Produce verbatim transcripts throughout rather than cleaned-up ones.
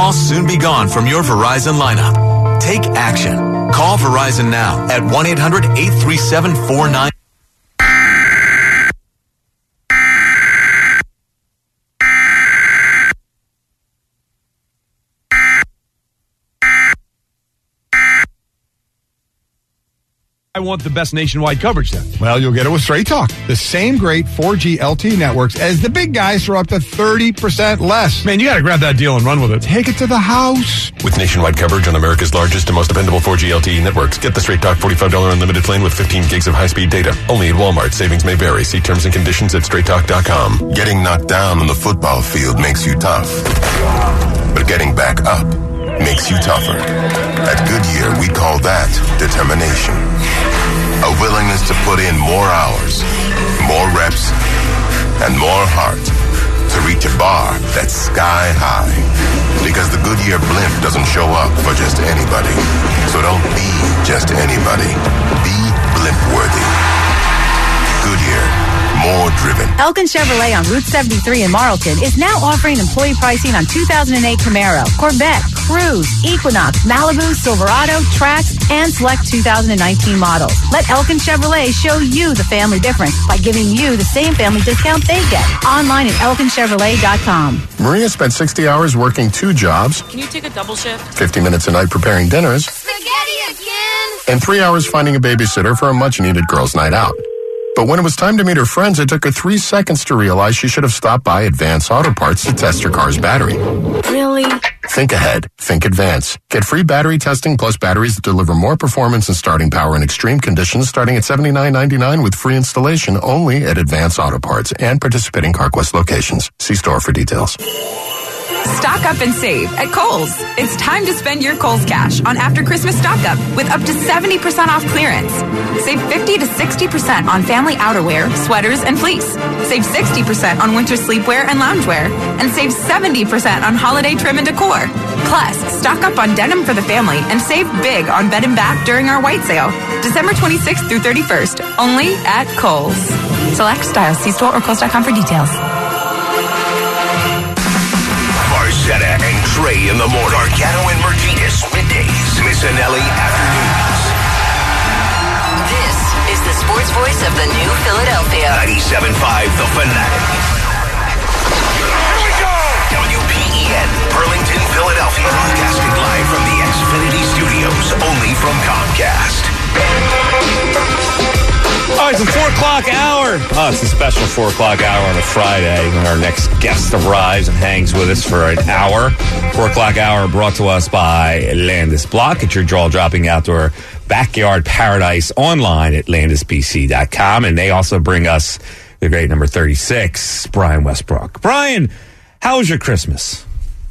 I'll soon be gone from your Verizon lineup. Take action. Call Verizon now at one eight hundred eight three seven four nine. I want the best nationwide coverage then. Well, you'll get it with Straight Talk. The same great four G L T E networks as the big guys for up to thirty percent less. Man, you got to grab that deal and run with it. Take it to the house. With nationwide coverage on America's largest and most dependable four G L T E networks, get the Straight Talk forty-five dollars unlimited plan with fifteen gigs of high-speed data. Only at Walmart. Savings may vary. See terms and conditions at straight talk dot com. Getting knocked down on the football field makes you tough. But getting back up makes you tougher. At Goodyear, we call that determination. A willingness to put in more hours, more reps, and more heart to reach a bar that's sky high. Because the Goodyear blimp doesn't show up for just anybody. So don't be just anybody. Be blimp worthy. Goodyear. More driven. Elkin Chevrolet on Route seventy-three in Marlton is now offering employee pricing on two thousand eight Camaro, Corvette, Cruze, Equinox, Malibu, Silverado, Trax, and select two thousand nineteen models. Let Elkin Chevrolet show you the family difference by giving you the same family discount they get. Online at elkin chevrolet dot com. Maria spent sixty hours working two jobs. Can you take a double shift? fifty minutes a night preparing dinners. Spaghetti again! And three hours finding a babysitter for a much-needed girls' night out. But when it was time to meet her friends, it took her three seconds to realize she should have stopped by Advance Auto Parts to test her car's battery. Really? Think ahead. Think Advance. Get free battery testing plus batteries that deliver more performance and starting power in extreme conditions starting at seventy-nine ninety-nine with free installation only at Advance Auto Parts and participating CarQuest locations. See store for details. Stock up and save at Kohl's. It's time to spend your Kohl's cash on after Christmas stock up with up to seventy percent off clearance. Save fifty to sixty percent on family outerwear, sweaters, and fleece. Save sixty percent on winter sleepwear and loungewear. And save seventy percent on holiday trim and decor. Plus, stock up on denim for the family and save big on bed and bath during our white sale. December twenty-sixth through thirty-first. Only at Kohl's. Select styles. See store or Kohl's dot com for details. Barcetta and Trey in the morning. Gargano and Martinez middays. Missinelli afternoons. This is the sports voice of the new Philadelphia. ninety-seven point five The Fanatic. Here we go! W P E N, Burlington, Philadelphia. Broadcasting live from the Xfinity Studios, only from Comcast. All right, it's the four o'clock hour. Oh, it's a special four o'clock hour on a Friday when our next guest arrives and hangs with us for an hour. Four o'clock hour brought to us by Landis Block. It's your jaw-dropping outdoor backyard paradise online at landis b c dot com. And they also bring us the great number thirty-six, Brian Westbrook. Brian, how was your Christmas?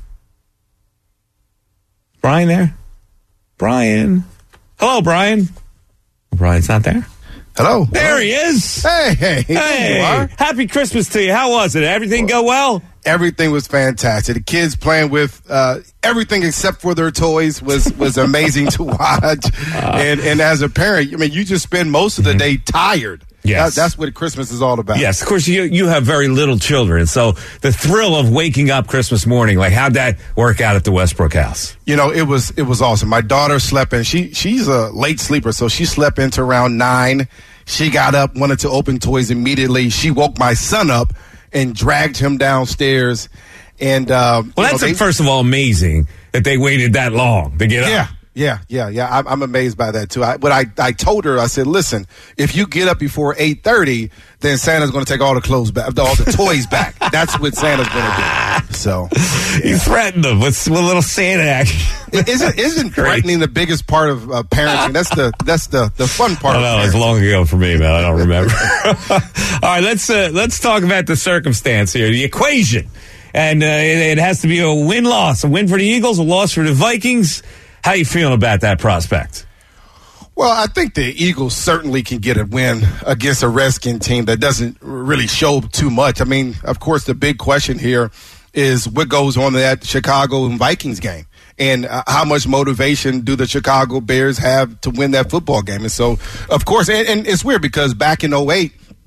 Brian there? Brian? Hello, Brian. Brian's not there? Hello. There he is. Hey, hey. Hey. There you are. Happy Christmas to you. How was it? Everything go well? Everything was fantastic. The kids playing with uh, everything except for their toys was, was amazing to watch. Uh, and and as a parent, I mean, you just spend most of the day tired. Yes. That, that's what Christmas is all about. Yes, of course, you you have very little children. So the thrill of waking up Christmas morning, like how'd that work out at the Westbrook house? You know, it was it was awesome. My daughter slept in. She She's a late sleeper, so she slept into around nine. She got up, wanted to open toys immediately. She woke my son up and dragged him downstairs. And uh, well, that's know, they, first of all amazing that they waited that long to get yeah, up. Yeah, yeah, yeah. I'm, I'm amazed by that too. I, but I, I told her, I said, listen, if you get up before eight thirty, then Santa's going to take all the clothes back, all the toys back. That's what Santa's going to do. So yeah. You threatened them with, with a little Santa action. Isn't isn't threatening the biggest part of uh, parenting? That's the that's the, the fun part. I know, of it's long ago for me, man. I don't remember. All right, let's uh, let's talk about the circumstance here, the equation, and uh, it, it has to be a win-loss, a win for the Eagles, a loss for the Vikings. How you feeling about that prospect? Well, I think the Eagles certainly can get a win against a Redskin team that doesn't really show too much. I mean, of course, the big question here is what goes on in that Chicago and Vikings game. And uh, how much motivation do the Chicago Bears have to win that football game? And so, of course, and, and it's weird because back in oh eight,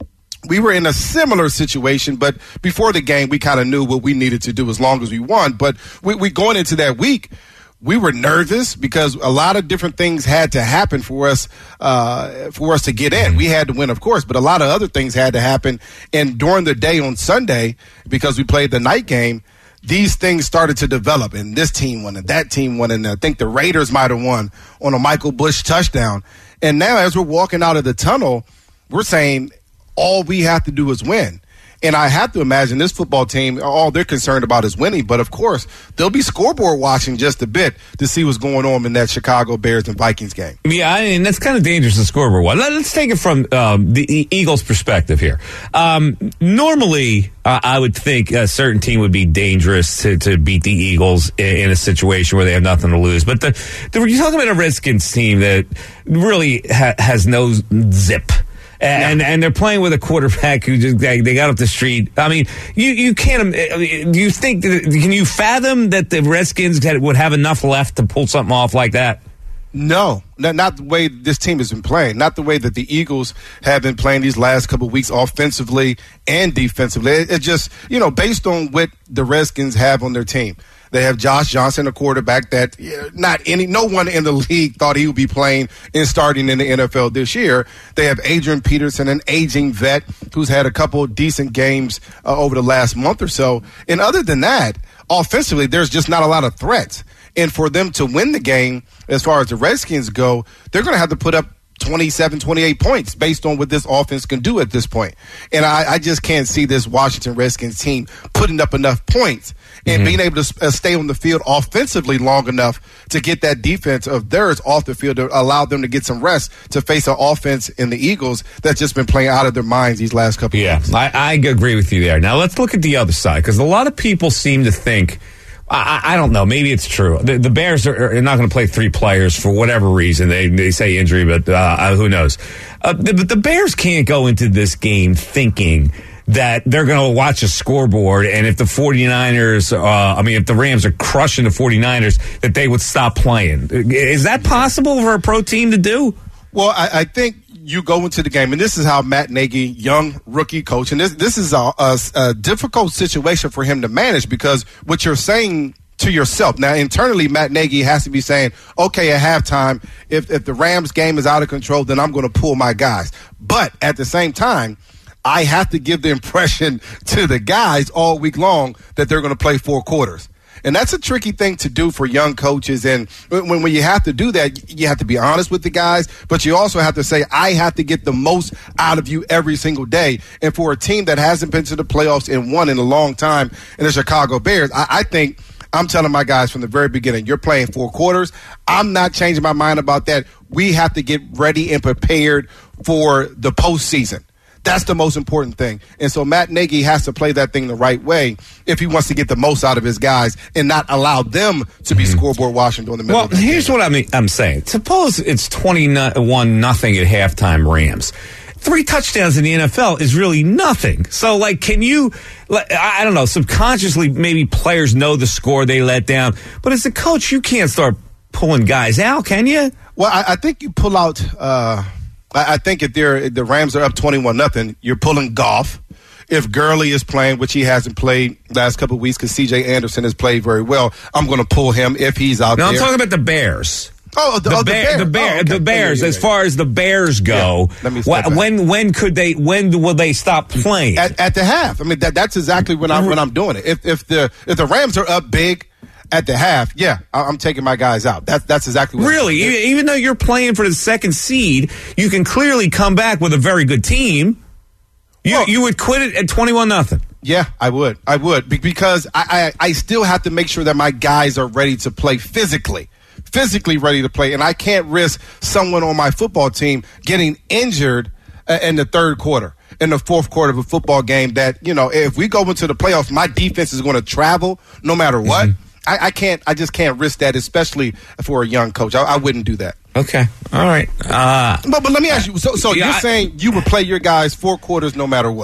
we were in a similar situation, but before the game, we kind of knew what we needed to do as long as we won. But we, we going into that week, we were nervous because a lot of different things had to happen for us uh, for us to get in. We had to win, of course, but a lot of other things had to happen. And during the day on Sunday, because we played the night game, these things started to develop. And this team won, and that team won, and I think the Raiders might have won on a Michael Bush touchdown. And now as we're walking out of the tunnel, we're saying all we have to do is win. And I have to imagine this football team, all they're concerned about is winning. But, of course, they'll be scoreboard watching just a bit to see what's going on in that Chicago Bears and Vikings game. Yeah, I mean, that's kind of dangerous, the scoreboard one. Let's take it from um, the Eagles' perspective here. Um, normally, uh, I would think a certain team would be dangerous to, to beat the Eagles in, in a situation where they have nothing to lose. But the, the, you're talking about a Redskins team that really ha- has no zip. And and they're playing with a quarterback who just they, they got up the street. I mean, you you can't. Do you think? That, can you fathom that the Redskins had, would have enough left to pull something off like that? No, not, not the way this team has been playing. Not the way that the Eagles have been playing these last couple of weeks, offensively and defensively. It, it just, you know, based on what the Redskins have on their team. They have Josh Johnson, a quarterback that not any, no one in the league thought he would be playing and starting in the N F L this year. They have Adrian Peterson, an aging vet who's had a couple decent games uh, over the last month or so. And other than that, offensively, there's just not a lot of threats. And for them to win the game, as far as the Redskins go, they're going to have to put up twenty-seven, twenty-eight points based on what this offense can do at this point. And I, I just can't see this Washington Redskins team putting up enough points and mm-hmm. being able to uh, stay on the field offensively long enough to get that defense of theirs off the field to allow them to get some rest to face an offense in the Eagles that's just been playing out of their minds these last couple yeah, of weeks. Yeah, I, I agree with you there. Now let's look at the other side, because a lot of people seem to think, I, I don't know, maybe it's true. The, the Bears are, are not going to play three players for whatever reason. They they say injury, but uh, who knows? Uh, the, but the Bears can't go into this game thinking that they're going to watch a scoreboard, and if the 49ers, uh, I mean, if the Rams are crushing the 49ers, that they would stop playing. Is that possible for a pro team to do? Well, I, I think you go into the game, and this is how Matt Nagy, young rookie coach, and this this is a, a, a difficult situation for him to manage, because what you're saying to yourself. Now, internally, Matt Nagy has to be saying, okay, at halftime, if, if the Rams game is out of control, then I'm going to pull my guys. But at the same time, I have to give the impression to the guys all week long that they're going to play four quarters. And that's a tricky thing to do for young coaches. And when, when you have to do that, you have to be honest with the guys, but you also have to say, I have to get the most out of you every single day. And for a team that hasn't been to the playoffs and won in a long time in the Chicago Bears, I, I think I'm telling my guys from the very beginning, you're playing four quarters. I'm not changing my mind about that. We have to get ready and prepared for the postseason. That's the most important thing. And so Matt Nagy has to play that thing the right way if he wants to get the most out of his guys and not allow them to be mm-hmm. scoreboard watching during the middle well, of the here's game. what I mean, I'm saying. Suppose it's twenty-one nothing at halftime Rams. Three touchdowns in the N F L is really nothing. So, like, can you, like, I don't know, subconsciously maybe players know the score they let down. But as a coach, you can't start pulling guys out, can you? Well, I, I think you pull out uh, – I think if they're the Rams are up twenty-one nothing, you're pulling Goff. If Gurley is playing, which he hasn't played last couple of weeks because C J Anderson has played very well, I'm going to pull him if he's out no, there. I'm talking about the Bears. Oh, the, the, oh, the Bear, Bears. The, Bear, oh, okay. the Bears. Yeah, yeah, yeah, as far as the Bears go, yeah, let me wh- when when could they? When will they stop playing? At, at the half. I mean, that, that's exactly when I'm when I'm doing it. If if the if the Rams are up big at the half, yeah, I'm taking my guys out. That's that's exactly what really. I'm even, even though you're playing for the second seed, you can clearly come back with a very good team. You well, you would quit it at twenty-one nothing. Yeah, I would. I would because I, I I still have to make sure that my guys are ready to play physically. physically ready to play, and I can't risk someone on my football team getting injured uh, in the third quarter, in the fourth quarter of a football game that, you know, if we go into the playoffs, my defense is going to travel no matter what. Mm-hmm. I, I can't, I just can't risk that, especially for a young coach. I, I wouldn't do that. Okay. All right. Uh, but, but let me ask you, so, so yeah, you're I, saying you would play your guys four quarters no matter what?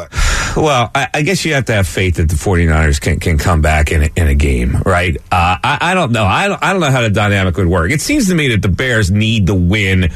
Well, I, I guess you have to have faith that the 49ers can, can come back in a, in a game, right? Uh, I, I don't know. I don't, I don't know how the dynamic would work. It seems to me that the Bears need to win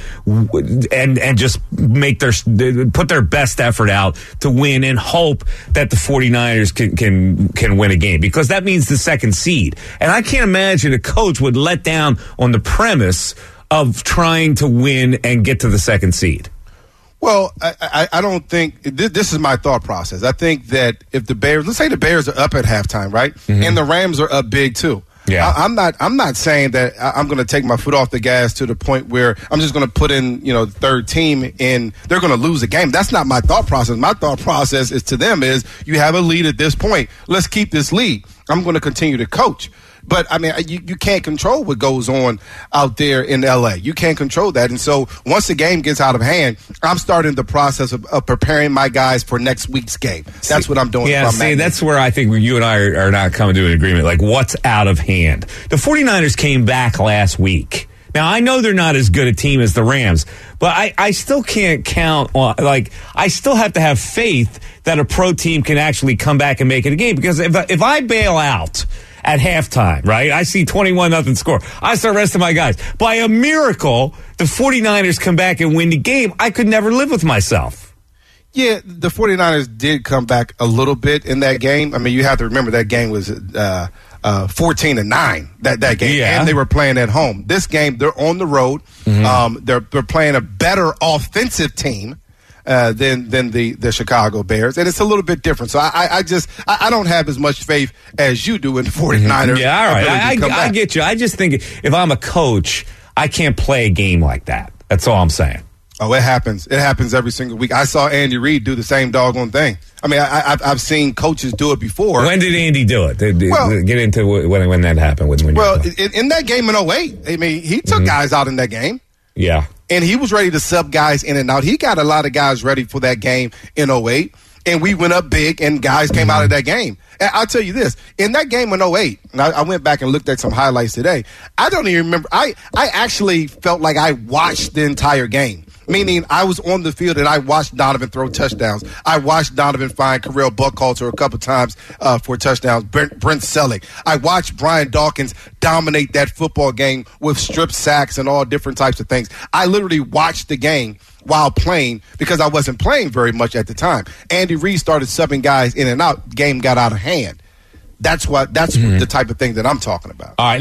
and and just make their put their best effort out to win and hope that the 49ers can can can win a game, because that means the second seed. And I can't imagine a coach would let down on the premise of trying to win and get to the second seed. Well, I, I, I don't think this, this is my thought process. I think that if the Bears, let's say the Bears are up at halftime, right, mm-hmm. and the Rams are up big too. Yeah, I, I'm not. I'm not saying that I'm going to take my foot off the gas to the point where I'm just going to put in, you know, the third team and they're going to lose a game. That's not my thought process. My thought process is to them is you have a lead at this point. Let's keep this lead. I'm going to continue to coach. But, I mean, you, you can't control what goes on out there in L A. You can't control that. And so once the game gets out of hand, I'm starting the process of, of preparing my guys for next week's game. That's see, what I'm doing. Yeah, see, that's where I think you and I are, are not coming to an agreement. Like, what's out of hand? The 49ers came back last week. Now, I know they're not as good a team as the Rams, but I, I still can't count on, like, I still have to have faith that a pro team can actually come back and make it a game. Because if, if I bail out at halftime, right? I see twenty-one nothing score. I start resting my guys. By a miracle, the 49ers come back and win the game. I could never live with myself. Yeah, the 49ers did come back a little bit in that game. I mean, you have to remember that game was uh, uh, fourteen to nine, that, that game. Yeah. And they were playing at home. This game, they're on the road. Mm-hmm. Um, they're, they're playing a better offensive team. Uh, than than the, the Chicago Bears, and it's a little bit different. So I, I just I, I don't have as much faith as you do in the 49ers. Yeah, all right, I, I, I get you. I just think if I'm a coach, I can't play a game like that. That's all I'm saying. Oh, it happens. It happens every single week. I saw Andy Reid do the same doggone thing. I mean, I, I've I've seen coaches do it before. When did Andy do it? Did, well, get into when when that happened. When, when well, in, in that game in oh eight, I mean, he took mm-hmm. guys out in that game. Yeah. And he was ready to sub guys in and out. He got a lot of guys ready for that game in oh eight. And we went up big, and guys came out of that game. And I'll tell you this. In that game in oh eight, and I, I went back and looked at some highlights today, I don't even remember. I, I actually felt like I watched the entire game. Meaning I was on the field and I watched Donovan throw touchdowns. I watched Donovan find Karel Buckhalter a couple times uh, for touchdowns. Brent, Brent Selleck. I watched Brian Dawkins dominate that football game with strip sacks and all different types of things. I literally watched the game while playing because I wasn't playing very much at the time. Andy Reid started subbing guys in and out. Game got out of hand. That's what. That's mm-hmm. the type of thing that I'm talking about. All right,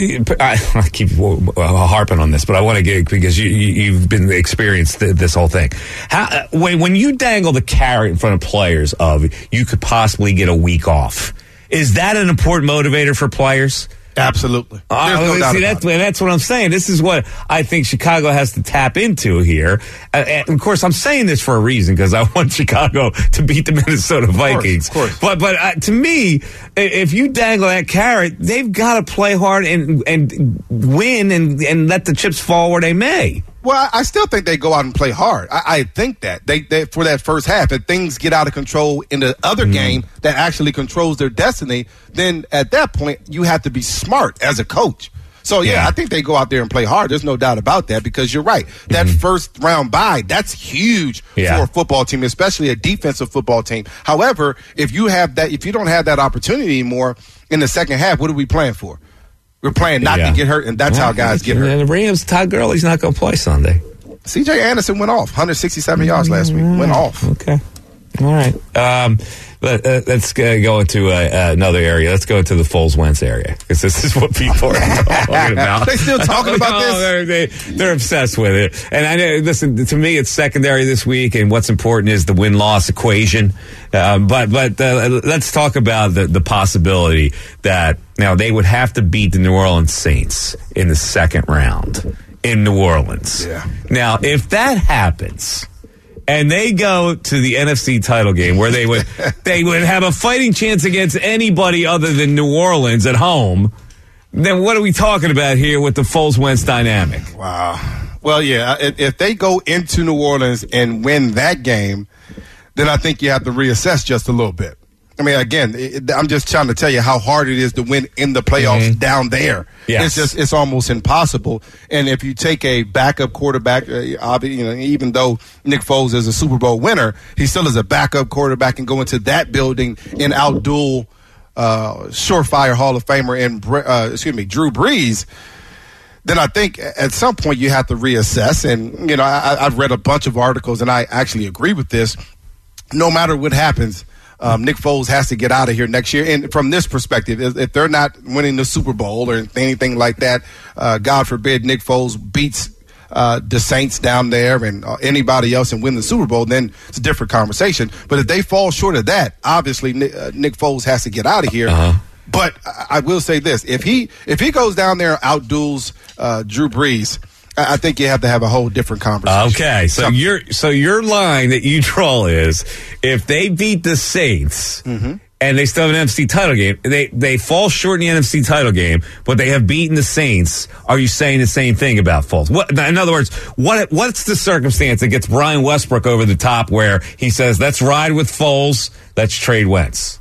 I, I keep harping on this, but I want to get because you, you've been experienced this whole thing. How, when when you dangle the carrot in front of players of you could possibly get a week off, is that an important motivator for players? Absolutely. Uh, no see, that's, that's what I'm saying. This is what I think Chicago has to tap into here. Uh, and of course, I'm saying this for a reason because I want Chicago to beat the Minnesota Vikings. Of course, of But course. but uh, to me, if you dangle that carrot, they've got to play hard and and win and, and let the chips fall where they may. Well, I still think they go out and play hard. I, I think that they, they for that first half, if things get out of control in the other mm. game that actually controls their destiny, then at that point you have to be smart as a coach. So yeah, yeah. I think they go out there and play hard. There's no doubt about that because you're right. That mm-hmm. first round bye, that's huge yeah. for a football team, especially a defensive football team. However, if you have that, if you don't have that opportunity anymore in the second half, what are we playing for? We're playing not yeah. to get hurt, and that's yeah, how guys get hurt. And the Rams, Todd Gurley's not going to play Sunday. C J Anderson went off, one hundred sixty-seven yards last week. Went off. Okay. All right. Um, let, uh, let's uh, go into uh, uh, another area. Let's go into the Foles-Wentz area because this is what people are talking about. They still talking about this? Oh, they're, they, they're obsessed with it. And I know, listen, to me, it's secondary this week, and what's important is the win-loss equation. Uh, but but uh, let's talk about the, the possibility that now they would have to beat the New Orleans Saints in the second round in New Orleans. Yeah. Now, if that happens, and they go to the N F C title game where they would they would have a fighting chance against anybody other than New Orleans at home, then what are we talking about here with the Foles-Wentz dynamic? Wow. Well, yeah, if, if they go into New Orleans and win that game, then I think you have to reassess just a little bit. I mean, again, it, I'm just trying to tell you how hard it is to win in the playoffs mm-hmm. down there. Yes. It's just it's almost impossible. And if you take a backup quarterback, uh, you know, even though Nick Foles is a Super Bowl winner, he still is a backup quarterback and go into that building and outduel uh, surefire Hall of Famer and uh, excuse me, Drew Brees. Then I think at some point you have to reassess. And you know, I, I've read a bunch of articles, and I actually agree with this. No matter what happens, um, Nick Foles has to get out of here next year. And from this perspective, if, if they're not winning the Super Bowl or anything like that, uh, God forbid Nick Foles beats uh, the Saints down there and uh, anybody else and win the Super Bowl, then it's a different conversation. But if they fall short of that, obviously Nick, uh, Nick Foles has to get out of here. Uh-huh. But I will say this: if he if he goes down there and outduels uh, Drew Brees, I think you have to have a whole different conversation. Okay, so your so your line that you draw is if they beat the Saints mm-hmm. and they still have an N F C title game, they they fall short in the N F C title game, but they have beaten the Saints. Are you saying the same thing about Foles? What, in other words, what what's the circumstance that gets Brian Westbrook over the top where he says, "Let's ride with Foles, let's trade Wentz"?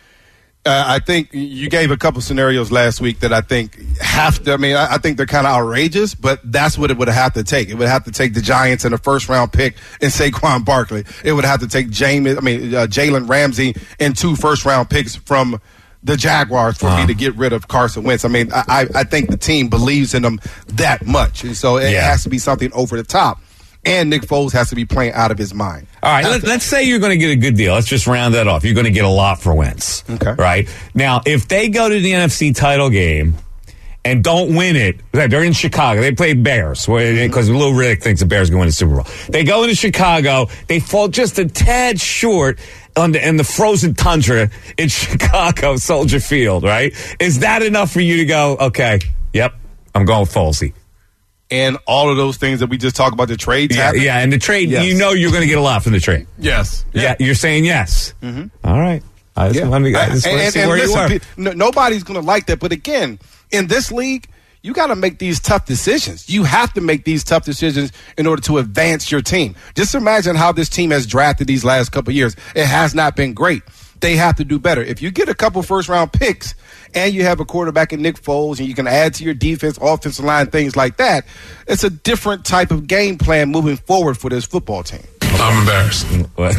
Uh, I think you gave a couple scenarios last week that I think have to, I mean, I, I think they're kind of outrageous, but that's what it would have to take. It would have to take the Giants in a first round pick and Saquon Barkley. It would have to take James, I mean, uh, Jalen Ramsey and two first round picks from the Jaguars for uh-huh. me to get rid of Carson Wentz. I mean, I, I think the team believes in them that much. And so it yeah. has to be something over the top. And Nick Foles has to be playing out of his mind. All right, let, let's say you're going to get a good deal. Let's just round that off. You're going to get a lot for Wentz. Okay. Right? Now, if they go to the N F C title game and don't win it, they're in Chicago. They play Bears because mm-hmm. Lou Riddick thinks the Bears are going to win the Super Bowl. They go into Chicago. They fall just a tad short on the, in the frozen tundra in Chicago, Soldier Field, right? Is that enough for you to go, okay, yep, I'm going with Folsey? And all of those things that we just talked about, the trade. Yeah, yeah, and the trade, yes. You know you're going to get a lot from the trade. Yes. Yeah, yeah you're saying yes. Mm-hmm. All right. I just yeah. want to, I just and, want to and, see and where listen, you are. No, nobody's going to like that. But again, in this league, you got to make these tough decisions. You have to make these tough decisions in order to advance your team. Just imagine how this team has drafted these last couple of years. It has not been great. They have to do better. If you get a couple first-round picks and you have a quarterback in Nick Foles and you can add to your defense, offensive line, things like that, it's a different type of game plan moving forward for this football team. I'm embarrassed. What?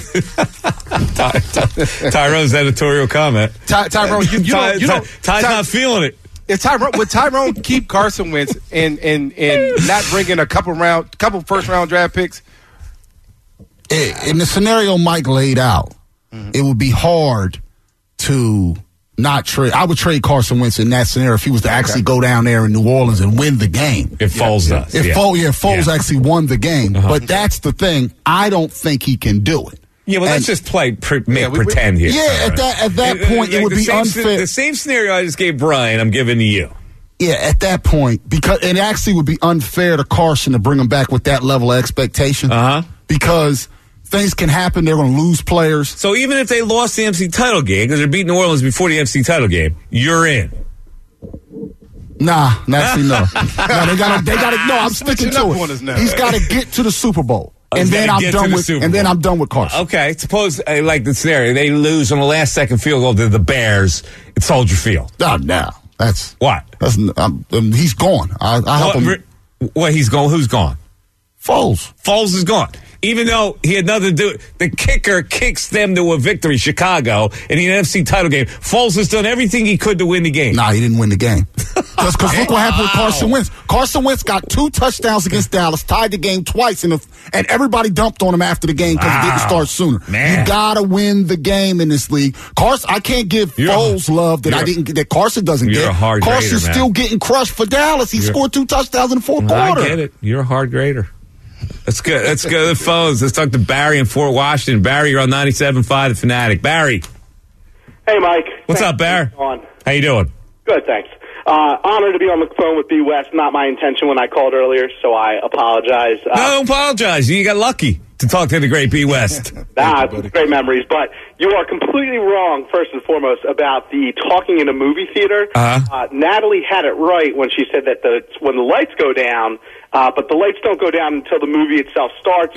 Ty, Ty, Tyrone's editorial comment. Ty, Tyrone, you, you Ty, don't, you Ty, don't, Ty's Ty, not feeling it. If Tyrone, would Tyrone keep Carson Wentz and, and, and not bring in a couple round, couple first-round draft picks? In the scenario Mike laid out, mm-hmm. it would be hard to not trade. I would trade Carson Wentz in that scenario if he was to actually okay. go down there in New Orleans and win the game. If Foles yeah. does. If yeah. Foles, yeah, Foles yeah. actually won the game. Uh-huh. But that's the thing. I don't think he can do it. Yeah, well, and, let's just play, pre- make yeah, we, pretend here. Yeah, at that at that point, like it would be unfair. The same scenario I just gave Brian, I'm giving to you. Yeah, at that point, because it actually would be unfair to Carson to bring him back with that level of expectation. Uh-huh. Because things can happen. They're going to lose players. So even if they lost the N F C title game, because they're beating New Orleans before the N F C title game, you're in. Nah, actually, no. no, they got to. They got to. No, I'm sticking to it. He's got to get to the Super Bowl, oh, and then I'm done the with. And then I'm done with Carson. Okay, suppose uh, like the scenario they lose on the last second field goal to the Bears at Soldier Field. Oh, no, that's what. That's um, um, he's gone. I, I help what, him. What he's gone? Who's gone? Foles. Foles is gone. Even though he had nothing to do, the kicker kicks them to a victory, Chicago, in the N F C title game. Foles has done everything he could to win the game. Nah, he didn't win the game. Because look what happened with Carson Wentz. Carson Wentz got two touchdowns against Dallas, tied the game twice, in the, and everybody dumped on him after the game because wow. he didn't start sooner. Man. You got to win the game in this league. Carson, I can't give you're Foles a, love that I didn't that Carson doesn't you're get. A hard Carson's grader, still getting crushed for Dallas. He you're, scored two touchdowns in the fourth quarter. I get it. You're a hard grader. Let's go. Let's go to the phones. Let's talk to Barry in Fort Washington. Barry, you're on ninety-seven point five The Fanatic. Barry. Hey, Mike. What's thanks up, Barry? How you doing? Good, thanks. Uh, honored to be on the phone with B. West. Not my intention when I called earlier, so I apologize. Uh, no, don't apologize. You got lucky to talk to the great B. West. Nah, great memories. But you are completely wrong, first and foremost, about the talking in a movie theater. Uh-huh. Uh, Natalie had it right when she said that the when the lights go down, uh, but the lights don't go down until the movie itself starts. Mm-hmm.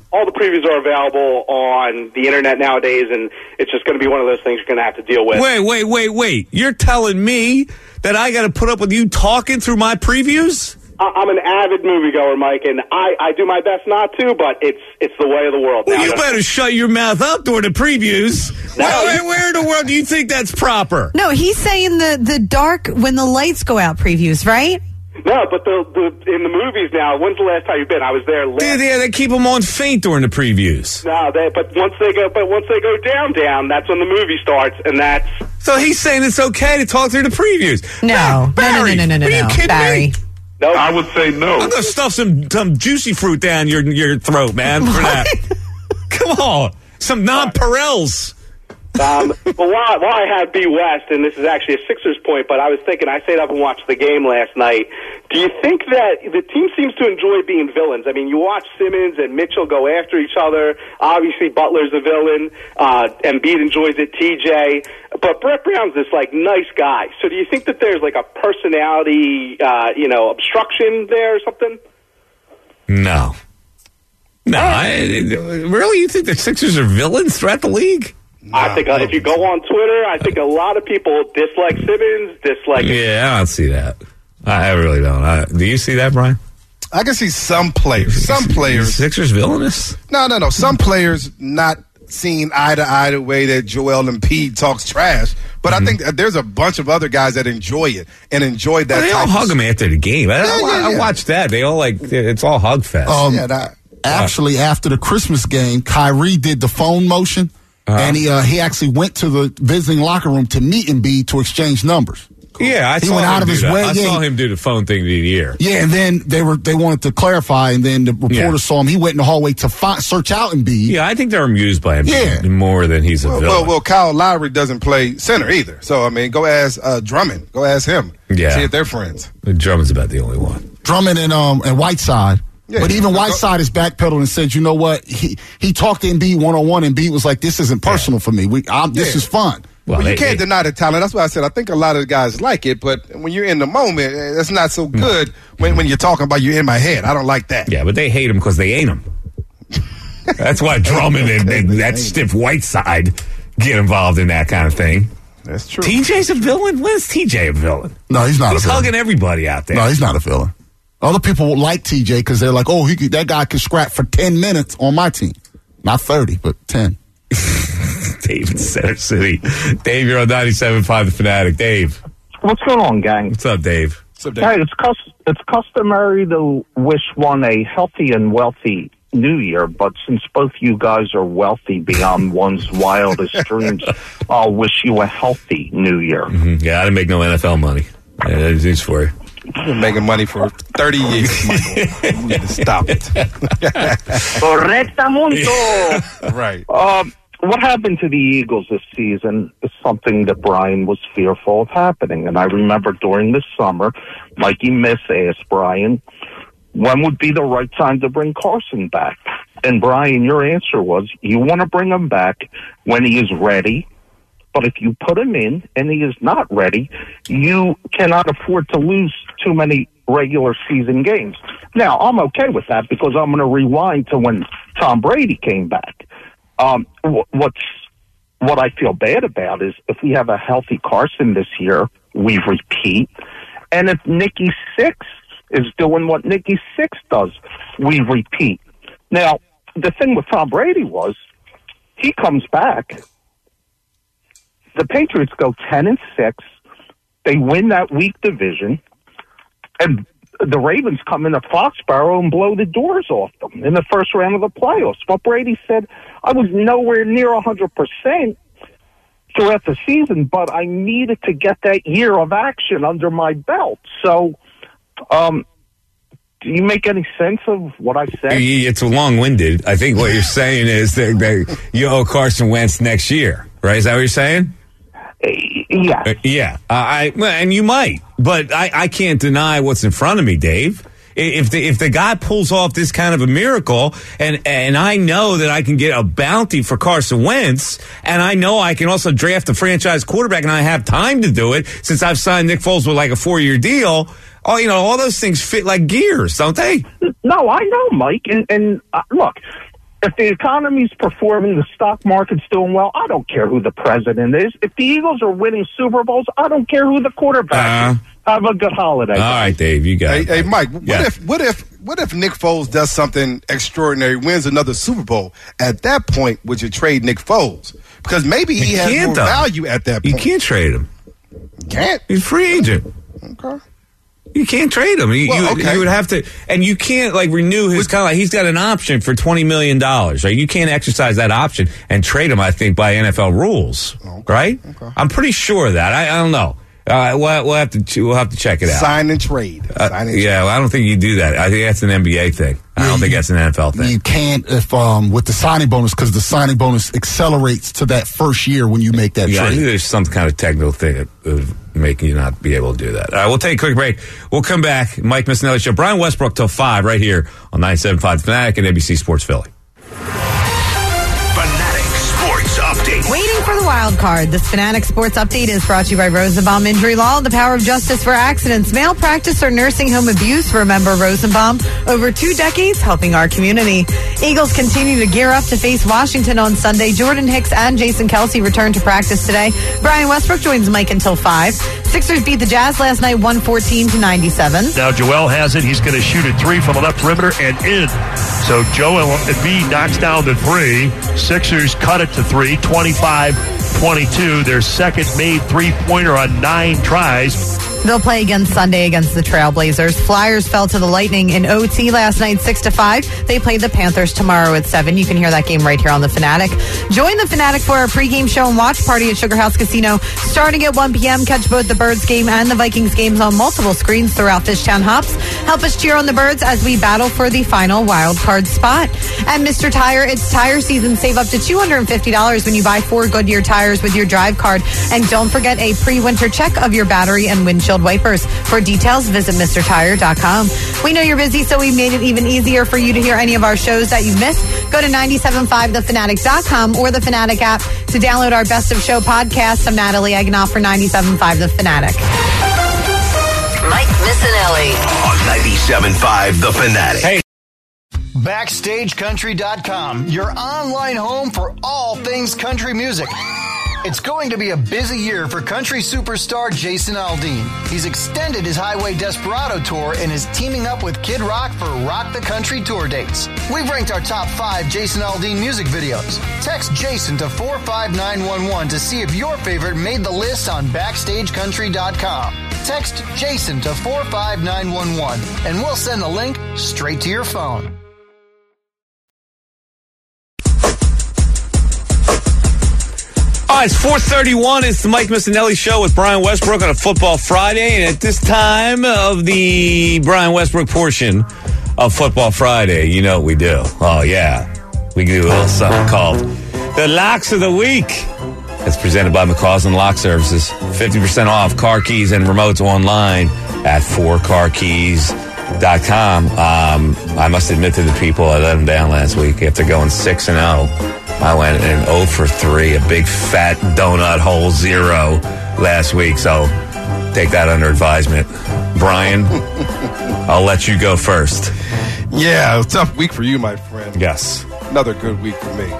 all the previews are available on the internet nowadays, and it's just going to be one of those things you're going to have to deal with. Wait, wait, wait, wait. You're telling me that I got to put up with you talking through my previews? I'm an avid moviegoer, Mike, and I, I do my best not to, but it's it's the way of the world. Well, now. you better shut your mouth up during the previews. No, where, you- where in the world do you think that's proper? No, he's saying the, the dark when the lights go out previews, right? No, but the, the in the movies now, when's the last time you've been? I was there last. Yeah, yeah, they keep them on faint during the previews. No, they, but once they go, but once they go down, down, that's when the movie starts, and that's. So he's saying it's okay to talk through the previews. No, Barry, no, no, no, no, no, are you no, kidding Barry. me? No, I would say no. I'm gonna stuff some some juicy fruit down your your throat, man. For that, come on, some non-Perels. Um, but while, while I have B West, and this is actually a Sixers point, but I was thinking, I stayed up and watched the game last night. Do you think that the team seems to enjoy being villains? I mean, you watch Simmons and Mitchell go after each other. Obviously, Butler's a villain. Uh, Embiid enjoys it, T J. But Brett Brown's this, like, nice guy. So do you think that there's, like, a personality, uh, you know, obstruction there or something? No. No, I, really? You think the Sixers are villains throughout the league? No, I think uh, if you go on Twitter, I think a lot of people dislike Simmons, dislike... Yeah, I don't see that. I really don't. I, do you see that, Brian? I can see some players. Some players. Sixers villainous? No, no, no. Some players not seeing eye to eye the way that Joel Embiid talks trash. But mm-hmm. I think that there's a bunch of other guys that enjoy it and enjoy that. Well, they all hug him after the game. I, Yeah, I, yeah, I yeah. watched that. They all like, it's all hug fest. Um, Yeah, that- actually, after the Christmas game, Kyrie did the phone motion, Uh-huh. and he uh, he actually went to the visiting locker room to meet Embiid to exchange numbers. Yeah, I He saw went him out of do his that. way. I Yeah, saw he- him do the phone thing the year. Yeah, and then they were they wanted to clarify, and then the reporter Yeah. saw him. He went in the hallway to find, search out Embiid. Yeah, I think they're amused by him Yeah. more than he's a Well, villain. well, well, Kyle Lowry doesn't play center either. So, I mean, go ask uh, Drummond. Go ask him. Yeah. See if they're friends. Drummond's about the only one. Drummond and um and Whiteside. Yeah, but even yeah. Whiteside has backpedaled and said, you know what? He he talked to Embiid one on one, and Embiid was like, "This isn't personal for me. We I'm, this Yeah. is fun." Well, Well, you they- can't they- deny the talent. That's why I said I think a lot of the guys like it, but when you're in the moment, eh, that's not so good when, when you're talking about you're in my head. I don't like that. Yeah, but they hate him because they ain't him. That's why Drummond and, and that stiff Whiteside get involved in that kind of thing. That's true. T J's a villain? When is T J a villain? No, he's not He's a villain. hugging everybody out there. No, he's not a villain. Other people will like T J because they're like, "Oh, he could, that guy could scrap for ten minutes on my team, not thirty, but ten." Dave in Center City. Dave, you're on ninety-seven point five The Fanatic. Dave. What's going on, gang? What's up, Dave? What's up, Dave? Hey, it's cus- it's customary to wish one a healthy and wealthy New Year, but since both you guys are wealthy beyond one's wildest dreams, I'll wish you a healthy New Year. Mm-hmm. Yeah, I didn't make no N F L money. Yeah, that's news for you. You've been making money for thirty years, Michael. You need to stop it. Correctamundo. Right. Um, what happened to the Eagles this season is something that Brian was fearful of happening. And I remember during the summer, Mikey Miss asked Brian, when would be the right time to bring Carson back? And Brian, your answer was, you want to bring him back when he is ready. But if you put him in and he is not ready, you cannot afford to lose too many regular season games. Now, I'm okay with that because I'm going to rewind to when Tom Brady came back. Um, wh- what's what I feel bad about is if we have a healthy Carson this year, we repeat. And if Nicky Six is doing what Nicky Six does, we repeat. Now, the thing with Tom Brady was he comes back. The Patriots go ten and six. They win that weak division, and the Ravens come into Foxborough and blow the doors off them in the first round of the playoffs. But Brady said, I was nowhere near one hundred percent throughout the season, but I needed to get that year of action under my belt. So, um, do you make any sense of what I said? It's long-winded. I think what you're saying is that, that you owe Carson Wentz next year, right? Is that what you're saying? Yeah. Uh, yeah. Uh, I well, and you might, but I, I can't deny what's in front of me, Dave. If the if the guy pulls off this kind of a miracle, and and I know that I can get a bounty for Carson Wentz, and I know I can also draft a franchise quarterback, and I have time to do it since I've signed Nick Foles with like a four year deal. Oh, you know, all those things fit like gears, don't they? No, I know, Mike. And, and uh, look, If the economy's performing, the stock market's doing well, I don't care who the president is. If the Eagles are winning Super Bowls, I don't care who the quarterback Uh, is. Have a good holiday. All right, Dave, you got Hey, it. hey Mike, what Yeah. if what if what if Nick Foles does something extraordinary, wins another Super Bowl? At that point, would you trade Nick Foles? Because maybe he You has can't, more though. value at that You point. can't trade him. Can't. He's a free agent. Okay. You can't trade him. You, Well, you, okay. you would have to, and you can't like renew his kind of like he's got an option for twenty million dollars. Right? You can't exercise that option and trade him. I think by N F L rules, right? Okay. I'm pretty sure of that. I, I don't know. Uh, we'll, we'll have to we'll have to check it out. Sign and trade. Uh, Sign and yeah, well, I don't think you do that. I think that's an N B A thing. I don't think that's an N F L thing. You can't if um with the signing bonus because the signing bonus accelerates to that first year when you make that Yeah, I trade. think there's some kind of technical thing of making you not be able to do that. All right, we'll take a quick break. We'll come back. Mike Missinelli Show. Brian Westbrook till five right here on ninety-seven point five The Fanatic and A B C Sports Philly. Fanatic Sports Update. Waiting for the wild card. This Fanatic Sports Update is brought to you by Rosenbaum Injury Law, the power of justice for accidents, malpractice, or nursing home abuse. Remember Rosenbaum, over two decades helping our community. Eagles continue to gear up to face Washington on Sunday. Jordan Hicks and Jason Kelsey return to practice today. Brian Westbrook joins Mike until five. Sixers beat the Jazz last night one fourteen to ninety-seven. Now Joel has it. He's going to shoot a three from the left perimeter and in. So Joel Embiid knocks down the three. Sixers cut it to three, twenty-five twenty-two. Their second made three-pointer on nine tries. They'll play again Sunday against the Trailblazers. Flyers fell to the Lightning in O T last night, six to five. They play the Panthers tomorrow at seven. You can hear that game right here on The Fanatic. Join The Fanatic for our pregame show and watch party at Sugar House Casino starting at one p.m. Catch both the Birds game and the Vikings games on multiple screens throughout Fishtown Hops. Help us cheer on the Birds as we battle for the final wild card spot. At Mister Tire, it's tire season. Save up to two hundred fifty dollars when you buy four Goodyear tires with your drive card. And don't forget a pre-winter check of your battery and windshield wipers. For details, visit Mister Tire dot com. We know you're busy, so we made it even easier for you to hear any of our shows that you've missed. Go to nine seven five the fanatic dot com or the Fanatic app to download our Best of Show podcast. I'm Natalie Aganoff for ninety-seven point five The Fanatic. Mike Missinelli. On ninety-seven point five The Fanatic. Hey. Backstage Country dot com, your online home for all things country music. It's going to be a busy year for country superstar Jason Aldean. He's extended his Highway Desperado tour and is teaming up with Kid Rock for Rock the Country tour dates. We've ranked our top five Jason Aldean music videos. Text Jason to four five nine one one to see if your favorite made the list on Backstage Country dot com. Text Jason to four five nine one one and we'll send the link straight to your phone. All right, it's four thirty-one. It's the Mike Missinelli Show with Brian Westbrook on a Football Friday. And at this time of the Brian Westbrook portion of Football Friday, you know what we do. Oh, yeah. We do a little something called the Locks of the Week. It's presented by McCausland Lock Services. fifty percent off car keys and remotes online at four car keys dot com. Um, I must admit to the people, I let them down last week after going six and oh. I went in oh for three, a big fat donut hole zero last week. So take that under advisement. Brian, I'll let you go first. Yeah, it was a tough week for you, my friend. Yes. Another good week for me.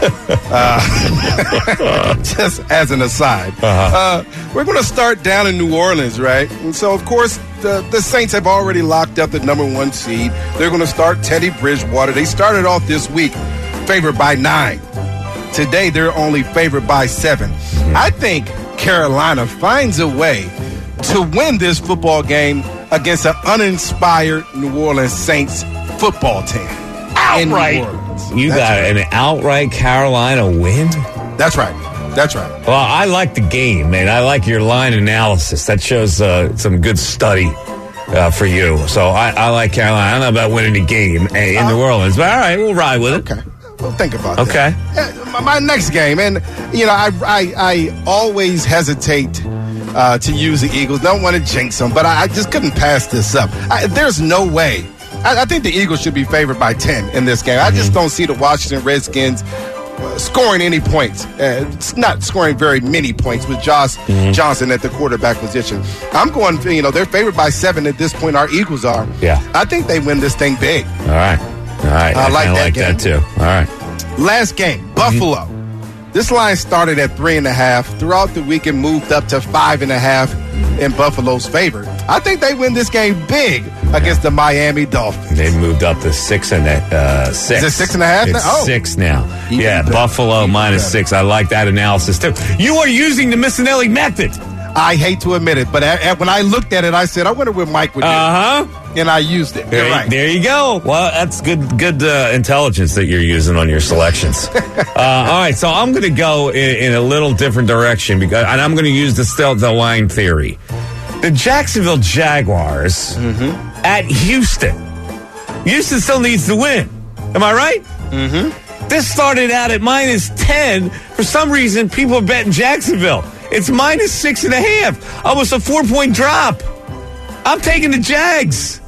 uh, just as an aside. Uh-huh. Uh, we're going to start down in New Orleans, right? And so, of course, the, the Saints have already locked up the number one seed. They're going to start Teddy Bridgewater. They started off this week favored by nine. Today, they're only favored by seven. Mm-hmm. I think Carolina finds a way to win this football game against an uninspired New Orleans Saints football team. Outright. You That's got right. an outright Carolina win? That's right. That's right. Well, I like the game, man. I like your line analysis. That shows uh, some good study uh, for you. So I, I like Carolina. I don't know about winning the game in uh, New Orleans, but all right, we'll ride with it. Okay. Well, think about okay. that. Okay. My, my next game, and, you know, I, I, I always hesitate uh, to use the Eagles. Don't want to jinx them, but I, I just couldn't pass this up. I, there's no way. I, I think the Eagles should be favored by ten in this game. I just don't see the Washington Redskins uh, scoring any points. Uh, it's not scoring very many points with Josh mm-hmm. Johnson at the quarterback position. I'm going, you know, they're favored by seven at this point. Our Eagles are. Yeah. I think they win this thing big. All right. All right. I, I, like, that, like game. that too. All right. Last game, Buffalo. Mm-hmm. This line started at three and a half. Throughout the week, it moved up to five and a half in Buffalo's favor. I think they win this game big against the Miami Dolphins. They moved up to six and a, uh, six. Is it six and a half it's now? Oh. Six now. Even yeah, better. Buffalo Even minus better. six. I like that analysis too. You are using the Missinelli method. I hate to admit it, but a- a- when I looked at it, I said, I wonder what Mike would do. Uh huh. And I used it. There, You're right. there you go. Well, that's good good uh, intelligence that you're using on your selections. uh, all right, so I'm going to go in, in a little different direction, because, and I'm going to use the Delta line theory. The Jacksonville Jaguars Mm-hmm. at Houston. Houston still needs to win. Am I right? Mm-hmm. This started out at minus ten. For some reason, people are betting Jacksonville. It's minus six and a half. Almost a four-point drop. I'm taking the Jags.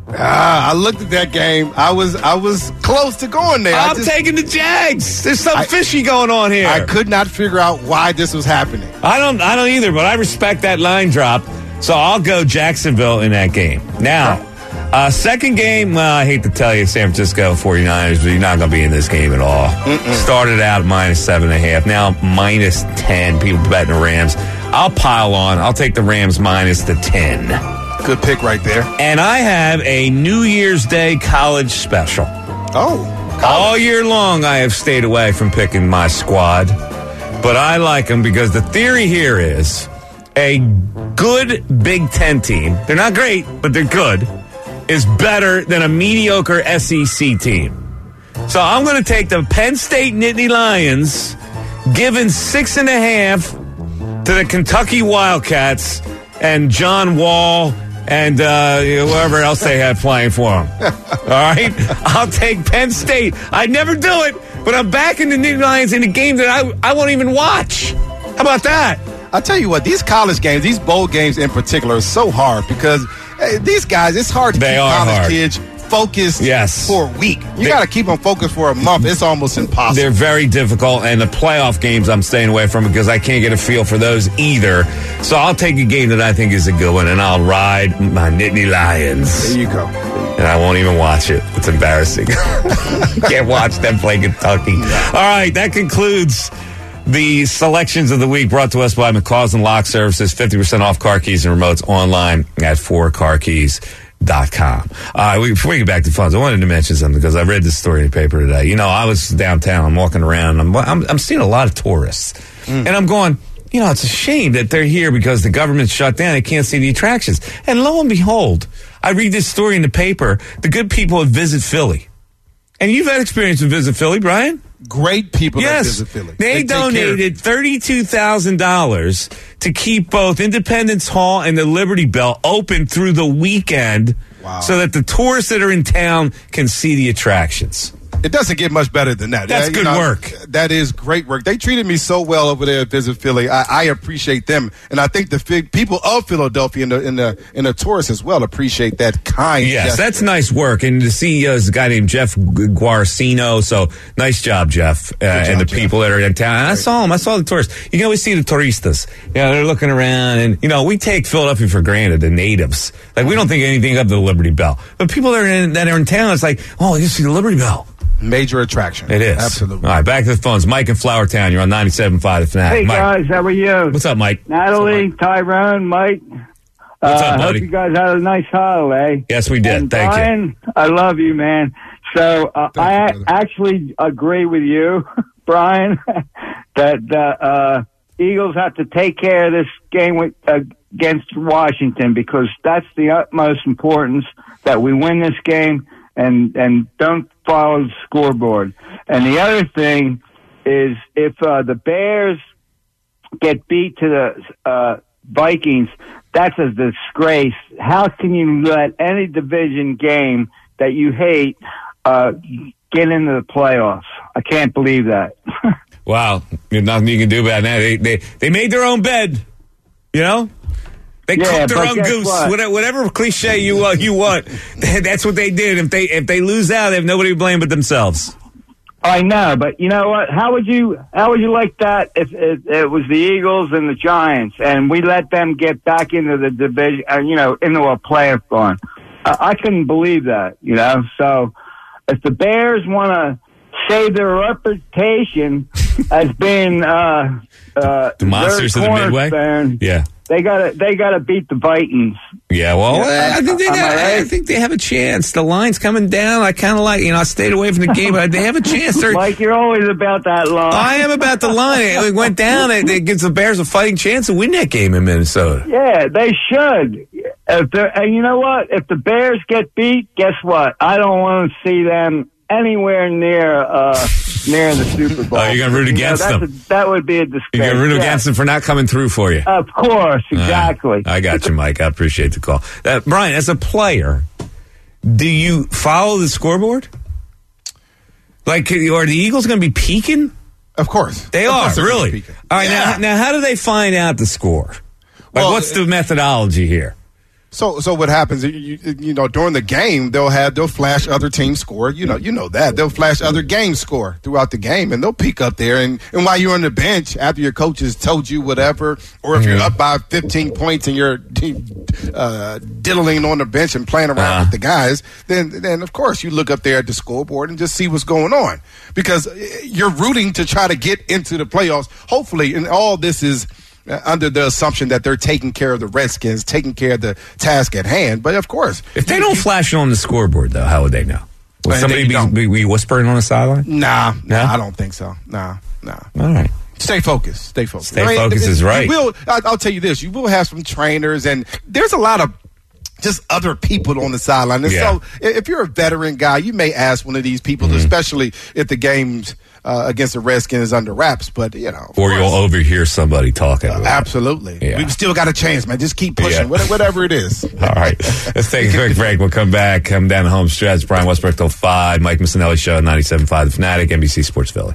Ah, I looked at that game. I was I was close to going there. I I'm just- taking the Jags. There's something I- fishy going on here. I could not figure out why this was happening. I don't I don't either, but I respect that line drop. So I'll go Jacksonville in that game. Now, uh, second game, well, I hate to tell you, San Francisco forty-niners, but you're not going to be in this game at all. Mm-mm. Started out minus seven and a half. Now minus ten. People betting the Rams. I'll pile on. I'll take the Rams minus the ten. Good pick right there. And I have a New Year's Day college special. Oh. All year long, I have stayed away from picking my squad, but I like them because the theory here is a good Big Ten team, they're not great, but they're good, is better than a mediocre S E C team. So I'm going to take the Penn State Nittany Lions, given six and a half to the Kentucky Wildcats and John Wall and uh, whoever else they have playing for them. All right? I'll take Penn State. I'd never do it, but I'm backing the Nittany Lions in a game that I, I won't even watch. How about that? I'll tell you what, these college games, these bowl games in particular, are so hard because hey, these guys, it's hard to They keep are college hard. kids focused Yes. for a week. You They- got to keep them focused for a month. It's almost impossible. They're very difficult, and the playoff games I'm staying away from because I can't get a feel for those either. So I'll take a game that I think is a good one, and I'll ride my Nittany Lions. There you go. And I won't even watch it. It's embarrassing. Can't watch them play Kentucky. All right, that concludes the selections of the week brought to us by McCausland Lock Services. fifty percent off car keys and remotes online at four car keys dot com. Uh, we, before we get back to funds, I wanted to mention something because I read this story in the paper today. You know, I was downtown, I'm walking around, I'm, I'm, I'm seeing a lot of tourists. Mm. And I'm going, you know, it's a shame that they're here because the government's shut down. They can't see the attractions. And lo and behold, I read this story in the paper. The good people at Visit Philly. And you've had experience with Visit Philly, Brian? Great people yes. at Visit Philly. They, They take donated thirty-two thousand dollars to keep both Independence Hall and the Liberty Bell open through the weekend Wow. so that the tourists that are in town can see the attractions. It doesn't get much better than that. That's Uh, you good know, work. That is great work. They treated me so well over there at Visit Philly. I, I appreciate them, and I think the fi- people of Philadelphia and the, and the and the tourists as well appreciate that kind. Yes, gesture. that's nice work. And the C E O is a guy named Jeff Guarcino. So nice job, Jeff, uh, and the Jeff. people that are in town. And I saw them. I saw the tourists. You can always see the touristas. Yeah, they're looking around, and you know we take Philadelphia for granted. The natives, like we don't think anything of the Liberty Bell, but people that are in, that are in town, it's like, oh, you see the Liberty Bell. Major attraction. It is. Absolutely. All right, back to the phones. Mike in Flowertown. You're on ninety-seven point five The Fanatic. Hey Mike. guys, how are you? What's up, Mike? Natalie, Tyrone, Mike. What's uh, up, buddy? Hope you guys had a nice holiday. Yes, we did. And Thank you. Brian, I love you, man. So uh, I you, actually agree with you, Brian, that the uh, Eagles have to take care of this game with, uh, against Washington because that's the utmost importance that we win this game and and don't follow the scoreboard. And the other thing is if uh, the Bears get beat to the uh, Vikings, that's a disgrace. How can you let any division game that you hate uh, get into the playoffs? I can't believe that. Wow, there's nothing you can do about that. They they, they made their own bed, you know. They Yeah, cooked their but own guess goose. what? Whatever, whatever cliche you uh, you want, that's what they did. If they if they lose out, they have nobody to blame but themselves. I know, but you know what? How would you how would you like that if it, it was the Eagles and the Giants, and we let them get back into the division, uh, you know, into a playoff run? Uh, I couldn't believe that, you know. So if the Bears want to save their reputation as being uh, uh, The monsters of their the Midway? cornerstone, Yeah. They gotta, they gotta beat the Vikings. Yeah, well, Yeah, I think they am I got, I right? think they have a chance. The line's coming down. I kind of like, you know, I stayed away from the game, but they have a chance. They're, Mike, you're always about that line. I am about the line. It went down. It, it gives the Bears a fighting chance to win that game in Minnesota. Yeah, they should. If they're, and you know what? If the Bears get beat, guess what? I don't want to see them anywhere near uh, near the Super Bowl. Oh, you're gonna root You know, against that's them. A, that would be a disgrace. You're going to root yeah. against them for not coming through for you. Of course, exactly. Uh, I got you, Mike. I appreciate the call. Uh, Brian, as a player, do you follow the scoreboard? Like, are the Eagles going to be peaking? Of course. They Of are, course they're gonna really. be peaking. All right, Yeah. now, now, how do they find out the score? Like, Well, what's the methodology here? So, so what happens? You, you, you know, during the game, they'll have they'll flash other teams' score. You know, you know that they'll flash other game score throughout the game, and they'll peek up there. And, and while you're on the bench, after your coach has told you whatever, or if you're up by fifteen points and you're uh, diddling on the bench and playing around Uh-huh. with the guys, then then of course you look up there at the scoreboard and just see what's going on, because you're rooting to try to get into the playoffs. Hopefully, and all this is under the assumption that they're taking care of the Redskins, taking care of the task at hand. But of course, If they don't flash it on the scoreboard, though, how would they know? Would And somebody they be, don't. be, be whispering on the sideline? Nah, No? nah, I don't think so. Nah, nah. All right. Stay focused. Stay focused. Stay focused is right. You will, I, I'll tell you this. You will have some trainers, and there's a lot of just other people on the sideline. And Yeah. so if you're a veteran guy, you may ask one of these people, Mm-hmm. especially if the game's uh, against the Redskins is under wraps. But, you know. of Or course, you'll overhear somebody talking. uh, absolutely. Yeah. We've still got a chance, man. Just keep pushing, Yeah. whatever, whatever it is. All right. Let's take a quick break. We'll come back. Come down the home stretch. Brian Westbrook till five. Mike Missinelli Show, ninety-seven point five The Fanatic, N B C Sports Philly.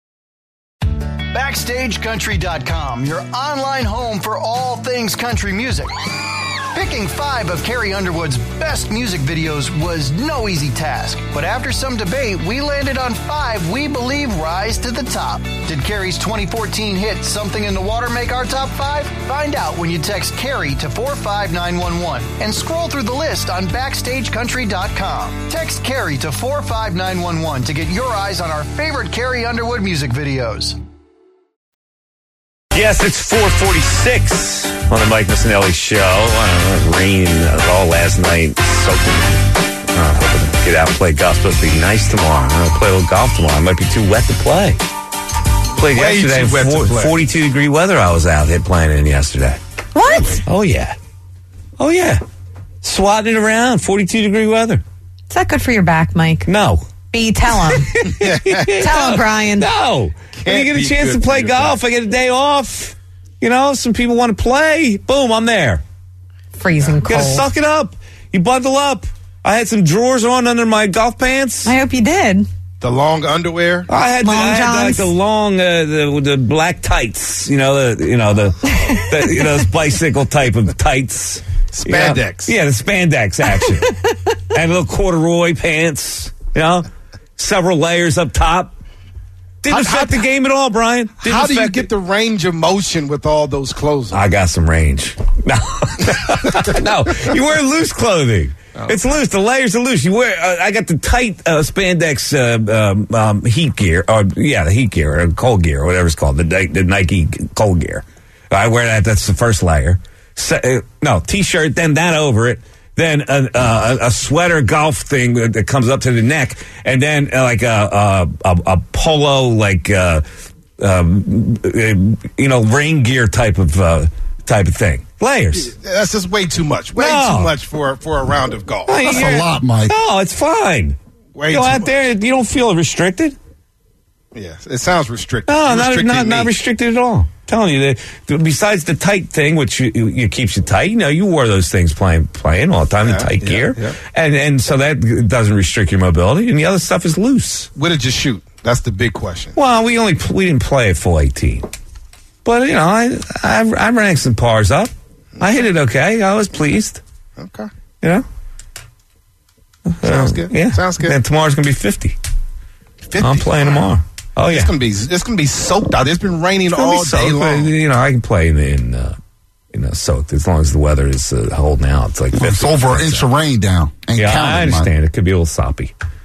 Backstage Country dot com, your online home for all things country music. Picking five of Carrie Underwood's best music videos was no easy task, but after some debate, we landed on five we believe rise to the top. Did Carrie's twenty fourteen hit Something in the Water make our top five? Find out when you text Carrie to four five nine one one and scroll through the list on Backstage Country dot com. Text Carrie to four five nine one one to get your eyes on our favorite Carrie Underwood music videos. Yes, it's four forty-six on the Mike Missinelli Show. Uh, rain all last night, soaking. Uh, hoping to get out and play golf. Supposed to be nice tomorrow. I'm going to play a little golf tomorrow. It might be too wet to play. Played Way yesterday. too wet to four- play. forty-two degree weather I was out there playing in yesterday. What? Oh, yeah. Oh, yeah. Swatting it around. forty-two degree weather. Is that good for your back, Mike? No. B, tell him. Tell him, Brian. No. When you get a be chance to good play for your golf, I get a day off. You know, some people want to play. Boom, I'm there. Freezing Gotta cold. suck it up. You bundle up. I had some drawers on under my golf pants. I hope you did. The long underwear. I had, the, Long I had johns. like the long, uh, the, the black tights. You know, the you know the, the you know those bicycle type of tights. Spandex. You know? Yeah, the spandex action. And little corduroy pants. You know, several layers up top. Didn't How- affect how- the game at all, Brian. Didn't How do you affect get it. the range of motion with all those clothes on? I got some range. No, no, you wear loose clothing. It's loose. The layers are loose. You wear. Uh, I got the tight uh, spandex uh, um, um, heat gear, or yeah, the heat gear, or cold gear, or whatever it's called, the, Ni- the Nike cold gear. I wear that. That's the first layer. Se- uh, no t-shirt, then that over it. Then a, uh, a sweater golf thing that comes up to the neck, and then uh, like a, a, a, a polo, like uh, um, uh, you know, rain gear type of uh, type of thing. Layers. That's just way too much. Way No. too much for for a round of golf. That's a lot, Mike. No, it's fine. Way you go too out much. there, you don't feel restricted. Yeah, it sounds restricted. No, You're not restricting not, me. not restricted at all. I'm telling you, that besides the tight thing, which you, you, you keeps you tight, you know, you wore those things playing playing all the time, Yeah, the tight yeah, gear, yeah. and and so that doesn't restrict your mobility, and the other stuff is loose. Where did you shoot? That's the big question. Well, we only we didn't play a full eighteen, but you know, I I, I ranked some pars up. I hit it okay. I was pleased. Okay. You know, Sounds Uh, good. Yeah, Sounds good. And tomorrow's gonna be fifty. fifty. I'm playing tomorrow. Oh yeah, It's gonna be it's gonna be soaked out. It's been raining It's gonna be all day soaked, but, long. you know, I can play in, in uh, you know, soaked as long as the weather is uh, holding out. It's like It's fifty. over an inch of rain down. Ain't Yeah, counting, I Mike. understand. It could be a little soppy.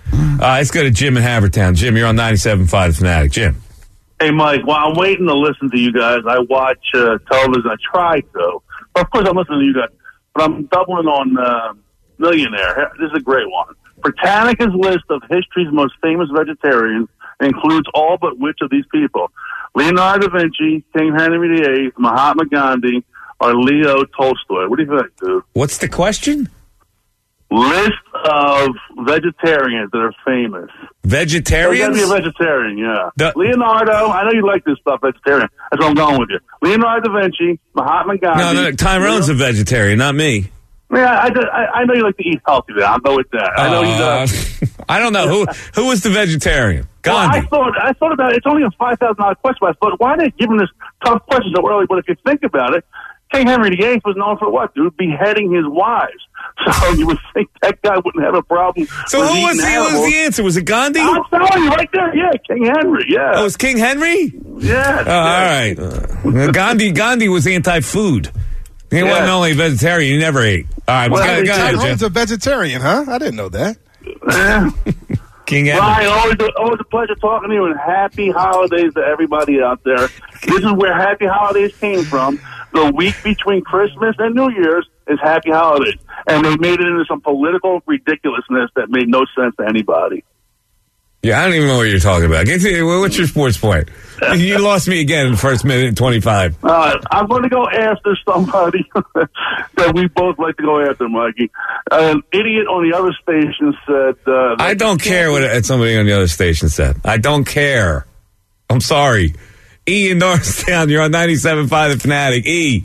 Uh, let's go to Jim in Havertown. Jim, you're on ninety-seven point five The Fanatic. Jim. Hey, Mike, while I'm waiting to listen to you guys, I watch uh, television. I try to. But of course, I'm listening to you guys. But I'm doubling on uh, Millionaire. This is a great one. Britannica's list of history's most famous vegetarians includes all but which of these people? Leonardo da Vinci, King Henry the Eighth, Mahatma Gandhi, or Leo Tolstoy. What do you think, dude? What's the question? List of vegetarians that are famous. Vegetarians? You gotta be a vegetarian, yeah. The- Leonardo, I know you like this stuff, vegetarian. That's what I'm going with you. Leonardo da Vinci, Mahatma Gandhi. No, no, Tyrone's a vegetarian, not me. Yeah, I, I, I know you like to eat healthy. There, I'll go with that. I know uh, you. Uh, I don't know who who was the vegetarian. Gandhi. Well, I thought I thought about it. It's only a five thousand dollar question. But I thought, why are they giving this tough question so early? But if you think about it, King Henry the Eighth was known for what, dude? Beheading his wives. So you would think that guy wouldn't have a problem. So who was the, what was the answer? Was it Gandhi? I'm telling you right there. Yeah, King Henry. Yeah. Oh, it was King Henry? Yeah. Oh, all right. Uh, Gandhi Gandhi was anti-food. He Yeah. wasn't only a vegetarian, he never ate. All right, Well, well, go, go ahead, Tyrone's Jim. a vegetarian, huh? I didn't know that. Yeah. King Henry. Ryan, always a, always a pleasure talking to you, and happy holidays to everybody out there. This is where happy holidays came from. The week between Christmas and New Year's is happy holidays. And they made it into some political ridiculousness that made no sense to anybody. Yeah, I don't even know what you're talking about. Get to, what's your sports point? You lost me again in the first minute and twenty-five. Uh, I'm going to go after somebody that we both like to go after, Mikey. An idiot on the other station said... Uh, I don't care what somebody on the other station said. I don't care. I'm sorry. E in Norristown, you're on ninety-seven point five The Fanatic. E.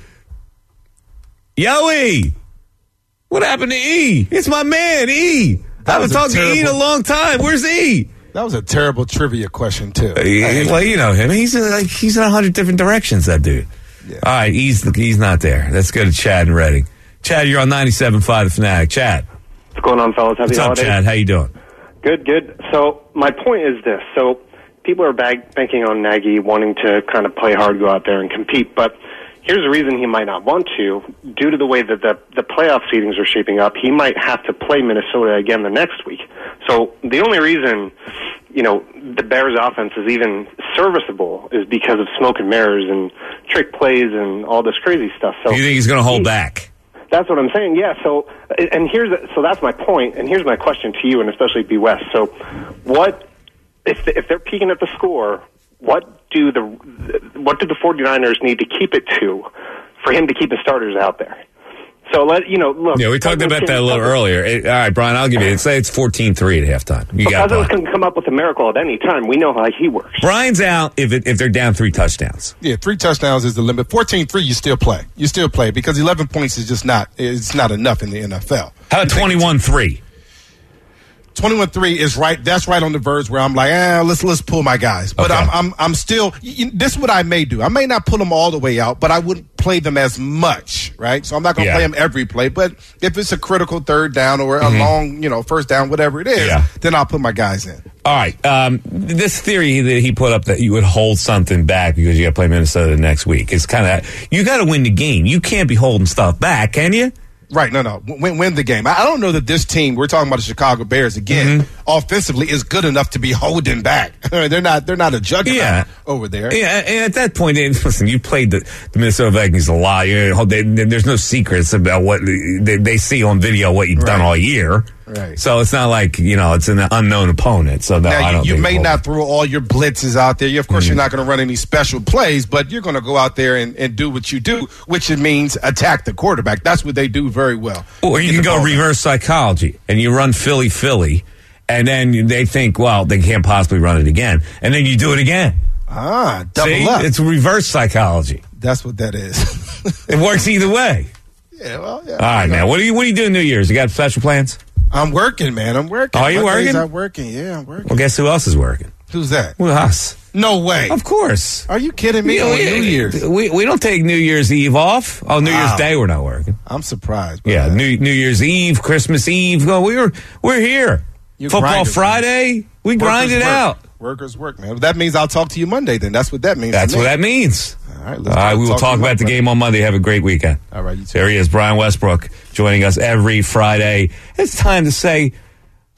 Yo, E. What happened to E? It's my man, E. I haven't talked to E in a long time. Where's E? That was a terrible trivia question, too. Uh, he- well, you know him. He's in, like he's in a hundred different directions, that dude. All right, he's he's not there. Let's go to Chad in Reading. Chad, you're on ninety-seven point five The Fanatic. Chad. What's going on, fellas? Happy What's up, holidays. Chad? How you doing? Good, good. So my point is this. So people are bag- banking on Nagy wanting to kind of play hard, go out there and compete. But here's the reason he might not want to. Due to the way that the, the playoff seedings are shaping up, he might have to play Minnesota again the next week. So the only reason, you know, the Bears' offense is even serviceable is because of smoke and mirrors and trick plays and all this crazy stuff. So you think he's going to hold back? That's what I'm saying. Yeah. So, and here's so that's my point. And here's my question to you, and especially B West. So, what if if they're peaking at the score? What do the what do the 49ers need to keep it to for him to keep his starters out there? So let you know. Look, Yeah, we talked about that a little earlier. It- all right, Brian, I'll give you it. Say it's fourteen three at halftime. You got Cousins Brian. can come up with a miracle at any time. We know how he works. Brian's out if it, if they're down three touchdowns. Yeah, three touchdowns is the limit. fourteen three, you still play. You still play because eleven points is just not it's not enough in the N F L. How about twenty-one three? twenty-one three is right. That's right on the verge where I'm like, eh, let's let's pull my guys. But Okay. I'm I'm I'm still. You, this is what I may do. I may not pull them all the way out, but I wouldn't play them as much, right? So I'm not going to Yeah. play them every play. But if it's a critical third down or a Mhm. long, you know, first down, whatever it is, Yeah. then I'll put my guys in. All right. Um, this theory that he put up that you would hold something back because you got to play Minnesota next week is kind of you got to win the game. You can't be holding stuff back, can you? Right, no, no. Win, win the game. I I don't know that this team, we're talking about the Chicago Bears again, Mm-hmm. offensively is good enough to be holding back. they're not they're not a juggernaut Yeah. over there. Yeah, and at that point, and listen, you played the, the Minnesota Vikings a lot. You know, they, there's no secrets about what they, they see on video what you've done all year. Right. So it's not like, you know, it's an unknown opponent. So no, Now, I you, don't you think may hold- not throw all your blitzes out there. You, of course, you're not going to run any special plays, but you're going to go out there and, and do what you do, which it means attack the quarterback. That's what they do very well. Or you Get can the go ball reverse psychology and you run Philly, Philly, and then they think, well, they can't possibly run it again. And then you do it again. Ah, double See? up. It's reverse psychology. That's what that is. It works either way. Yeah, well, yeah. All right, man. What do you what do you do New Year's? You got special plans? I'm working, man. I'm working. Are you Mondays working? I'm working. Yeah, I'm working. Well, guess who else is working? Who's that? Well, us. No way. Of course. Are you kidding me? We- On we- New Year's. We, we don't take New Year's Eve off. Oh, New Wow. Year's Day we're not working. I'm surprised. Yeah, New New Year's Eve, Christmas Eve. Oh, we were we're here. You're Football grinders, Friday, we grind Workers it work. out. Workers work, man. That means I'll talk to you Monday. Then that's what that means. That's to me. what that means. All right, All let's right, we will to talk you about the Monday. game on Monday. Have a great weekend. All right, you too. There he is, Brian Westbrook, joining us every Friday. It's time to say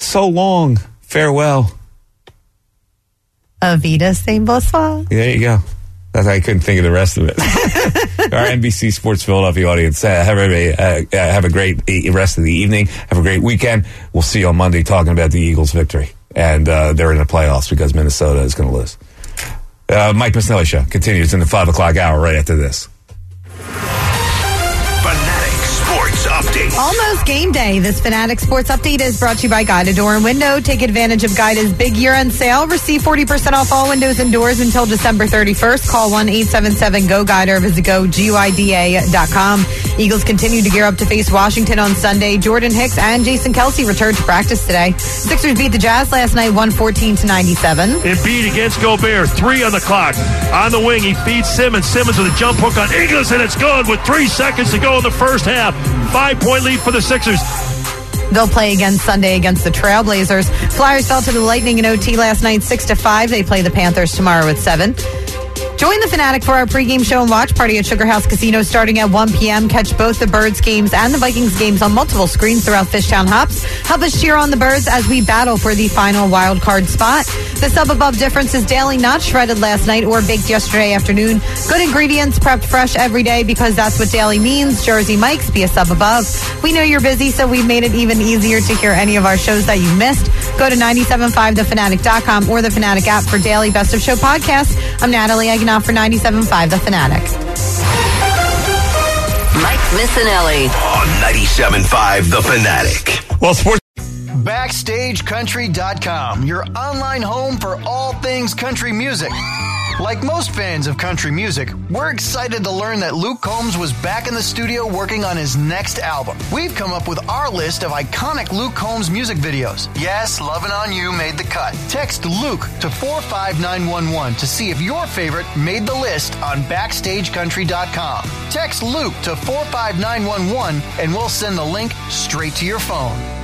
So long. Farewell. Avida Saint Bonsoir. There you go. That's I couldn't think of the rest of it. Our N B C Sports Philadelphia audience, uh, have a uh, uh, have a great rest of the evening. Have a great weekend. We'll see you on Monday talking about the Eagles' victory, and uh, they're in the playoffs because Minnesota is going to lose. Uh, Mike Misnelli Show continues in the five o'clock hour right after this. Fanatic Sports Update. Almost game day. This Fanatic Sports Update is brought to you by Guida Door and Window. Take advantage of Guida's big year-end sale. Receive forty percent off all windows and doors until December thirty-first. Call one eight seven seven G O Guida or visit go guida dot com. Eagles continue to gear up to face Washington on Sunday. Jordan Hicks and Jason Kelsey return to practice today. Sixers beat the Jazz last night one fourteen to ninety-seven. Embiid against Gobert. Three on the clock. On the wing, he feeds Simmons. Simmons with a jump hook on Ingles, and it's good with three seconds to go in the first half. Five-point lead for the Sixers. They'll play again Sunday against the Trailblazers. Flyers fell to the Lightning in O T last night, six to five. They play the Panthers tomorrow at seven. Join the Fanatic for our pregame show and watch party at Sugar House Casino starting at one p.m. Catch both the Birds games and the Vikings games on multiple screens throughout Fishtown Hops. Help us cheer on the Birds as we battle for the final wild card spot. The sub above difference is daily, not shredded last night or baked yesterday afternoon. Good ingredients, prepped fresh every day because that's what daily means. Jersey Mike's, be a sub above. We know you're busy, so we've made it even easier to hear any of our shows that you missed. Go to nine seven five the fanatic dot com or the Fanatic app for daily Best of Show podcasts. I'm Natalie Agnew for ninety-seven point five The Fanatic. Mike Missinelli on ninety-seven point five The Fanatic. Well, sports. Backstage Country dot com, your online home for all things country music. Like most fans of country music, we're excited to learn that Luke Combs was back in the studio working on his next album. We've come up with our list of iconic Luke Combs music videos. Yes, Lovin' On You made the cut. Text Luke to four five nine one one to see if your favorite made the list on Backstage Country dot com. Text Luke to four five nine one one and we'll send the link straight to your phone.